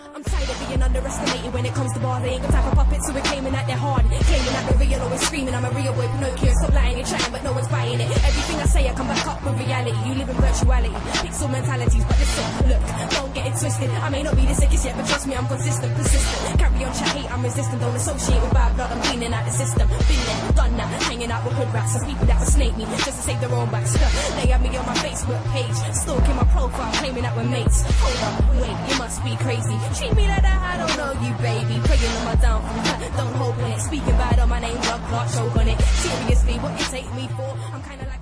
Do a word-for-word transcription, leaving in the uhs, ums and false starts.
I'm tired of being underestimated when it comes to bars. They ain't the type of puppets who are claiming that they're hard, claiming that they're real, always screaming I'm a real boy Pinocchio. Stop lying and chatting, but no one's buying it. Everything I say I come back up with reality. You live in virtuality, pixel mentalities. But listen, look, don't get it twisted. I may not be the sickest yet, but trust me, I'm consistent, persistent. Carry on, chat, hate, I'm resistant. Don't associate with bad blood, I'm cleaning out the system. Been there, done that, hanging out with hood rats and people that would snake me just to save their own backs. They have me on my Facebook page, stalking my profile, claiming that we're mates. Hold up, wait, you must be crazy. Treat me like that, I don't know you, baby. Praying on my downfall, don't hope on it. Speaking bad on my name, blood clot, choke on it. Seriously, what you take me for? I'm kinda like